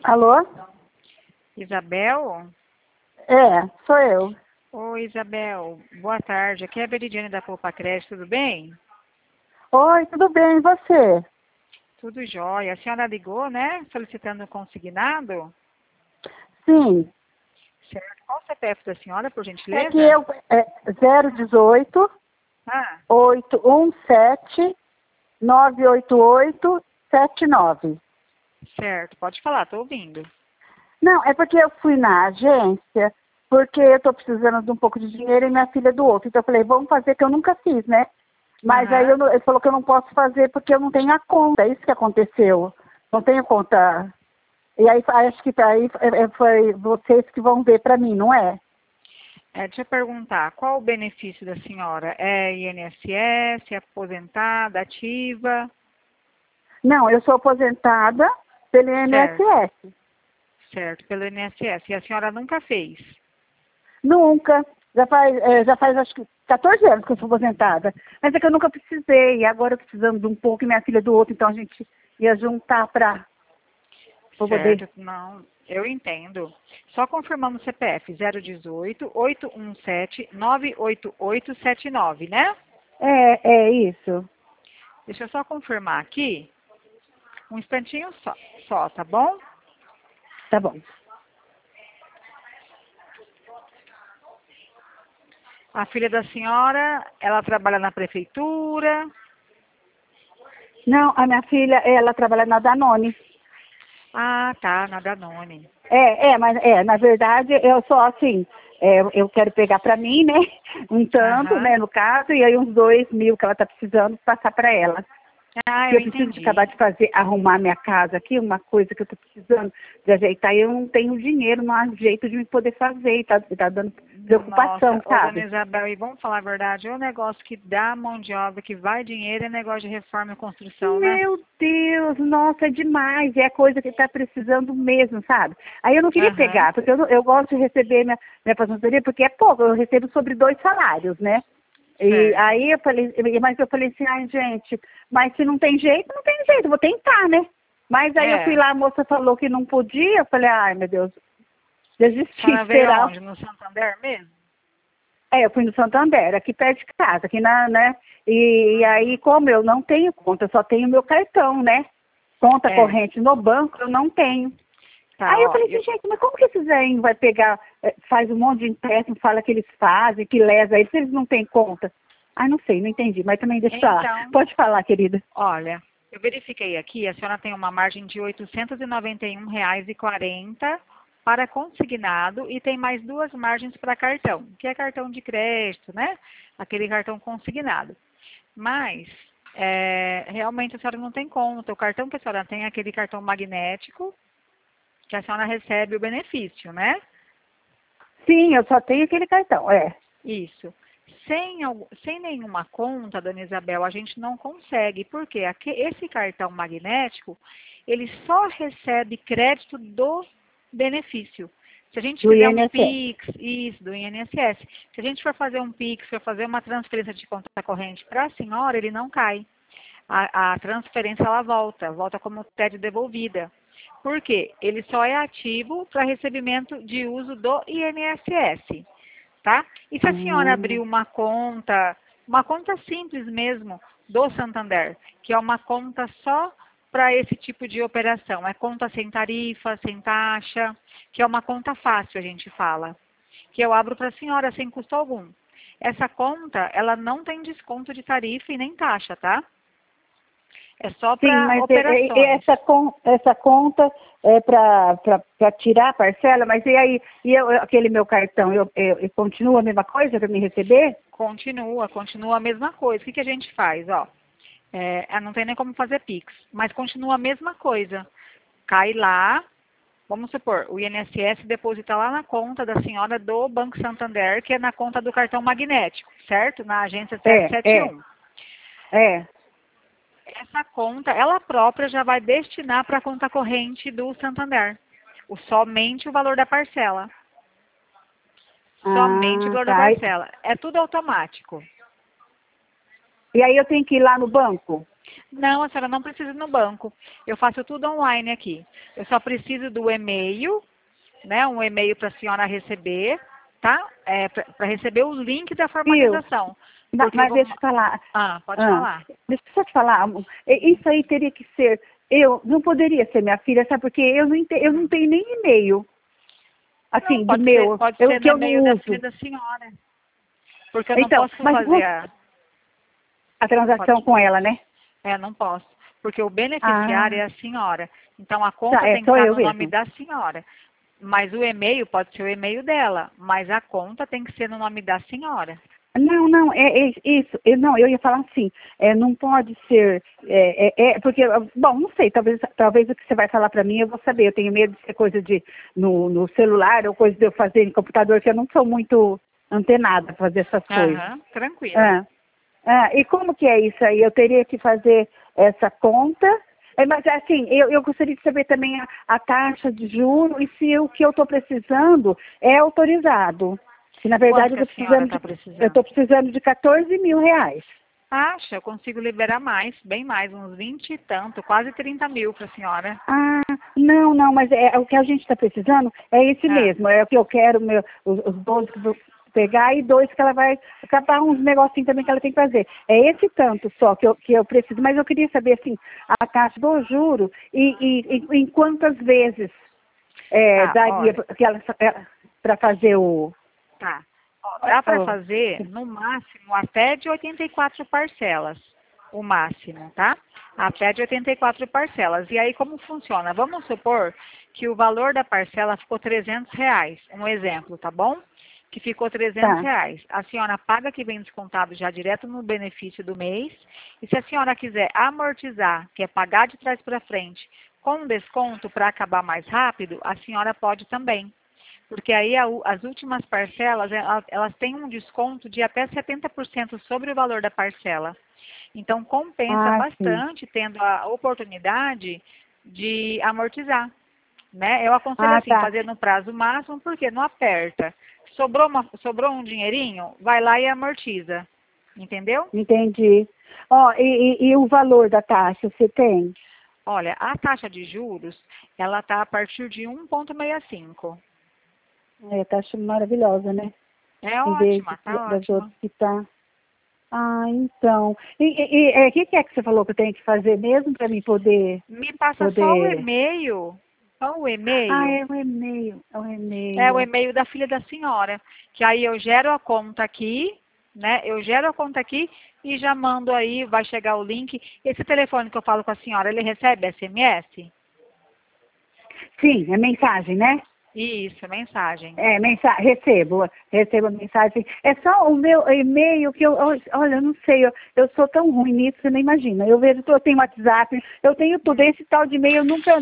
Alô? Isabel? É, sou eu. Oi, Isabel. Boa tarde. Aqui é a Veridiane da Poupa Crédito, tudo bem? Oi, tudo bem, e você? Tudo jóia. A senhora ligou, né? Solicitando um consignado? Sim, Certo. Qual o CPF da senhora, por é que gentileza? eu, 018 Ah, 817 988 79. certo. Pode falar, tô ouvindo. Não, é porque eu fui na agência, porque eu tô precisando de um pouco de dinheiro e minha filha do outro. Então eu falei, vamos fazer que eu nunca fiz, né? Mas aí Aham. ele falou que eu não posso fazer porque eu não tenho a conta. É isso que aconteceu. Não tenho conta. E aí acho que aí foi vocês que vão ver para mim, não é? Deixa eu perguntar, qual o benefício da senhora? É INSS, é aposentada, ativa? Não, eu sou aposentada pelo Certo, INSS. certo, pelo INSS. E a senhora nunca fez? Nunca. Já faz acho que 14 anos que eu sou aposentada. Mas é que eu nunca precisei. E agora eu precisando de um pouco e minha filha do outro, então a gente ia juntar para poder. Certo, não, eu entendo. Só confirmando o CPF 018 817 98879, né? É isso. Deixa eu só confirmar aqui, um instantinho só, tá bom? Tá bom. A filha da senhora, ela trabalha na prefeitura. Não, a minha filha, ela trabalha na Danone. Ah, tá, na Danone. Mas na verdade eu só assim, eu quero pegar para mim, né? Um tanto, Aham. né, no caso, e aí uns 2.000 que ela tá precisando passar para ela. Ah, Que eu eu preciso de acabar entendi. de arrumar minha casa aqui, uma coisa que eu tô precisando de ajeitar, e eu não tenho dinheiro, não há jeito de me poder fazer, e tá dando preocupação, Nossa, ô dona sabe? Isabel, e vamos falar a verdade, é um negócio que dá mão de obra, que vai dinheiro, é negócio de reforma e construção, né? Meu Deus, nossa, é demais, é coisa que tá precisando mesmo, sabe? Aí eu não queria Aham, pegar, porque eu gosto de receber minha aposentadoria, porque é pouco, eu recebo sobre 2 salários, né? E certo. aí eu falei, mas eu falei assim, ai gente, mas se não tem jeito, não tem jeito, vou tentar, né? Mas aí eu fui É, lá, a moça falou que não podia, eu falei, ai meu Deus, a desisti de senhora veio esperar. aonde? No Santander mesmo? Eu fui no Santander, aqui perto de casa, aqui né? E aí, Uhum. como eu não tenho conta, eu só tenho meu cartão, né? Conta É, corrente no banco, eu não tenho. tá, Aí eu ó, falei assim, gente, mas como que esses aí vai pegar, faz um monte de empréstimo, fala que eles fazem, que lesa eles, se eles não têm conta? Ai, não sei, não entendi, mas também deixa pra lá. então, Pode falar, querida. olha, eu verifiquei aqui, a senhora tem uma margem de R$ 891,40 para consignado e tem mais duas margens para cartão, que é cartão de crédito, né? Aquele cartão consignado. Mas, realmente a senhora não tem conta. O cartão que a senhora tem é aquele cartão magnético, que a senhora recebe o benefício, né? Sim, eu só tenho aquele cartão, Isso. Sem nenhuma conta, dona Isabel, a gente não consegue, porque esse cartão magnético, ele só recebe crédito do benefício. Se a gente do fizer um INSS. Pix, isso, do INSS, se a gente for fazer um Pix, for fazer uma transferência de conta corrente para a senhora, ele não cai. A transferência, ela volta como TED devolvida. Por quê? Ele só é ativo para recebimento de uso do INSS. Tá? E se a senhora abrir Hum, uma conta simples mesmo, do Santander, que é uma conta só para esse tipo de operação, é conta sem tarifa, sem taxa, que é uma conta fácil, a gente fala, que eu abro para a senhora sem custo algum. Essa conta, ela não tem desconto de tarifa e nem taxa, tá? É só sim, para mas operações. essa conta é para tirar a parcela, mas e aí, aquele meu cartão, eu continua a mesma coisa para me receber? Continua a mesma coisa. O que a gente faz, ó? Não tem nem como fazer Pix, mas continua a mesma coisa. Cai lá, vamos supor, o INSS deposita lá na conta da senhora do Banco Santander, que é na conta do cartão magnético, certo? Na agência É, é, 771. é. Essa conta, ela própria já vai destinar para a conta corrente do Santander. Somente o valor da parcela. Somente o Ah, valor da tá. parcela. É tudo automático. E aí eu tenho que ir lá no banco? Não, a senhora não precisa ir no banco. Eu faço tudo online aqui. Eu só preciso do e-mail, né? Um e-mail para a senhora receber, tá? Para receber o link da Viu? formalização. Porque eu Mas vou... deixa eu falar. Ah, pode Ah, falar. deixa eu só te falar. Amor. Isso aí teria que ser. Eu não poderia ser minha filha, sabe? Porque eu não tenho nem e-mail. Não, Assim, do meu, pode ser que no eu não e-mail da filha uso. da senhora. Porque eu não Então, posso mas fazer a... a transação Pode. com ela, né? Não posso. Porque o beneficiário Ah, é a senhora. Então a tá, conta tem que sou estar eu no nome mesmo. da senhora. Mas o e-mail pode ser o e-mail dela. Mas a conta tem que ser no nome da senhora. Não, não, é isso. Não, eu ia falar assim, não pode ser, porque, bom, não sei, talvez o que você vai falar para mim eu vou saber. Eu tenho medo de ser coisa de no celular ou coisa de eu fazer em computador, que eu não sou muito antenada para fazer essas coisas. Aham, tranquila. Ah, e como que é isso aí? Eu teria que fazer essa conta, mas assim, eu gostaria de saber também a taxa de juro e se o que eu estou precisando é autorizado. Que na Quanto verdade que a senhora está eu precisando? estou precisando de 14 mil reais. Acha, eu consigo liberar mais, bem mais, uns 20 e tanto, quase 30 mil para a senhora. Ah, não, não, mas o que a gente está precisando é esse Ah, mesmo, é o que eu quero, os 12 que eu vou pegar e 2 que ela vai acabar uns negocinhos também que ela tem que fazer. É esse tanto só que eu preciso, mas eu queria saber assim, a taxa do juro e em quantas vezes daria olha, para fazer o. tá. Ó, dá para o- fazer, no máximo, até de 84 parcelas. O máximo, tá? Até de 84 parcelas. E aí, como funciona? Vamos supor que o valor da parcela ficou R$ 300. Um exemplo, tá bom? Que ficou R$ 300. Tá. A senhora paga que vem descontado já direto no benefício do mês. E se a senhora quiser amortizar, que é pagar de trás para frente, com desconto para acabar mais rápido, a senhora pode também. Porque aí as últimas parcelas, elas têm um desconto de até 70% sobre o valor da parcela. Então, compensa Ah, sim. bastante tendo a oportunidade de amortizar, né? Eu aconselho Ah, assim, tá. fazer no prazo máximo, porque não aperta. Sobrou um dinheirinho, vai lá e amortiza. Entendeu? Entendi. Ó, e o valor da taxa, você tem? Olha, a taxa de juros, ela está a partir de 1,65. Taxa maravilhosa, né? É Em vez ótima, tá das outras ótima. que tá. Ah, então. O que é que você falou que eu tenho que fazer mesmo para mim Me passa só o poder. e-mail. Só o Ah, e-mail. é o e-mail. É o É o e-mail. e-mail da filha da senhora. Que aí eu gero a conta aqui, né? Eu gero a conta aqui e já mando aí, vai chegar o link. Esse telefone que eu falo com a senhora, ele recebe SMS? Sim, é mensagem, né? Isso, mensagem. Recebo a mensagem. É só o meu e-mail que olha, eu não sei, eu sou tão ruim nisso, você não imagina. Eu vejo, eu tenho WhatsApp, eu tenho tudo. Esse tal de e-mail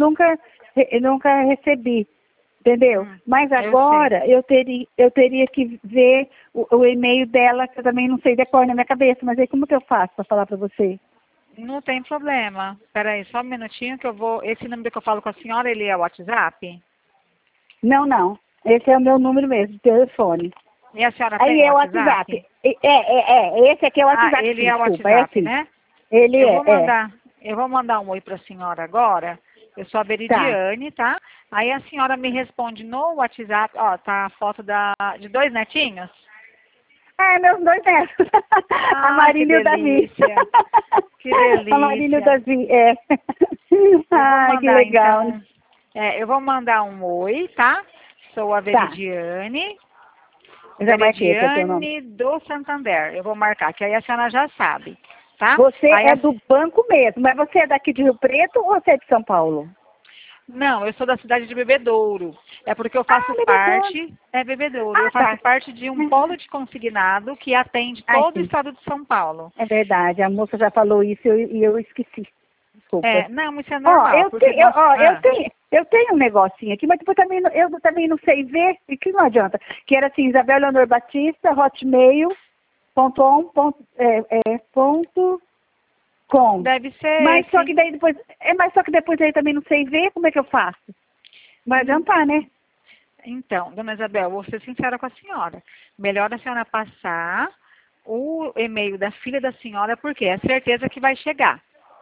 eu nunca recebi, entendeu? Mas Eu sei. agora eu teria que ver o e-mail dela, que eu também não sei decorar na minha cabeça, mas aí como que eu faço para falar para você? Não tem problema. Espera aí, só um minutinho que eu vou... Esse número que eu falo com a senhora, ele é o WhatsApp? Não, não. Esse é o meu número mesmo, de telefone. E a senhora Aí tem o é o WhatsApp. WhatsApp? Esse aqui é o Ah, WhatsApp, ele sim, é o desculpa, é WhatsApp, assim. né? Ele Eu vou é. mandar, eu vou mandar um oi para a senhora agora. Eu sou a Tá. Veridiane, tá? Aí a senhora me responde no WhatsApp, ó, tá a foto de dois netinhos. Ah, meus 2 netos. A Ah, que Marília e o Davi. delícia. Que A Marília e o delícia. Davi, é. Eu vou Ai, que mandar legal. então, eu vou mandar um oi, tá? Sou a Tá, Veridiane, eu já marquei aqui o teu nome. Veridiane do Santander. Eu vou marcar, que aí a senhora já sabe, tá? Você Aí é do banco mesmo, mas você é daqui de Rio Preto ou você é de São Paulo? Não, eu sou da cidade de Bebedouro. É porque eu faço Ah, Bebedouro. parte, Bebedouro, eu Ah, faço tá. parte de um polo de consignado que atende Ai, todo o sim. estado de São Paulo. É verdade, a moça já falou isso e eu esqueci. Desculpa. Não, isso é Ó, normal, porque nós... eu tenho um negocinho aqui, mas depois eu também não sei ver, e que não adianta. Que era assim, Isabel Leonor Batista, hotmail.com. Deve ser Mas só que esse. daí depois, aí eu também não sei ver, como é que eu faço? Vai Hum, adiantar, né? Então, dona Isabel, vou ser sincera com a senhora. Melhor a senhora passar o e-mail da filha da senhora, porque é certeza que vai chegar.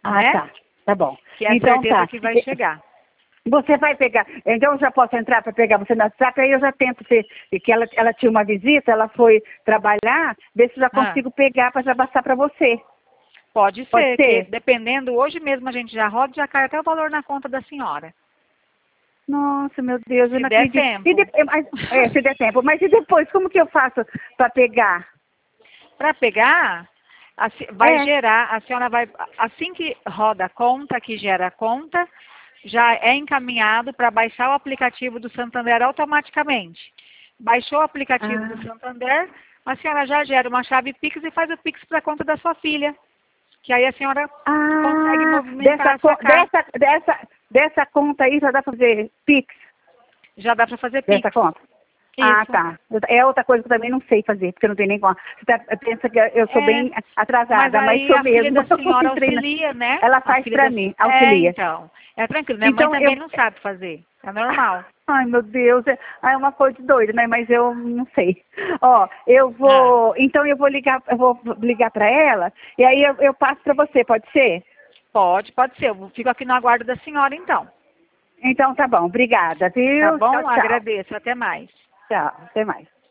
Ah, né? tá. Tá bom. Que é a Então certeza tá. que vai chegar. Você vai pegar, então eu já posso entrar para pegar você no WhatsApp, aí eu já tento ver que ela tinha uma visita, ela foi trabalhar, ver se eu já Ah, consigo pegar para já passar para você. pode Pode ser, que ser? dependendo, hoje mesmo a gente já roda e já cai até o valor na conta da senhora. Nossa, meu Deus, eu Se não der acredito. tempo. Se der tempo. Mas e depois, como que eu faço para pegar? Para pegar, vai É. gerar, a senhora vai, assim que roda a conta, que gera a conta, já é encaminhado para baixar o aplicativo do Santander automaticamente. Baixou o aplicativo do Ah, Santander, a senhora já gera uma chave Pix e faz o Pix para a conta da sua filha. Que aí a senhora consegue movimentar a sua carta. dessa conta aí já dá para fazer Pix Já dá para fazer Pix. dessa conta? Ah, Isso. tá. É outra coisa que eu também não sei fazer, porque eu não tenho nem como. Pensa que eu sou É, bem mas atrasada, mas aí sou a filha mesmo. da senhora Entrei auxilia, né? Ela A faz filha para da... mim, É, auxilia. então. É tranquilo. Minha mãe Então, também não sabe fazer. É normal. ai, meu Deus, é uma coisa doida, né? Mas eu não sei. Ó, Ah, então eu vou ligar para ela e aí eu passo para você, pode ser? pode ser. Eu fico aqui no aguardo da senhora, então. Então tá bom, obrigada, Tá viu? Tchau, bom? tchau. Agradeço. Até mais. Tchau, até mais.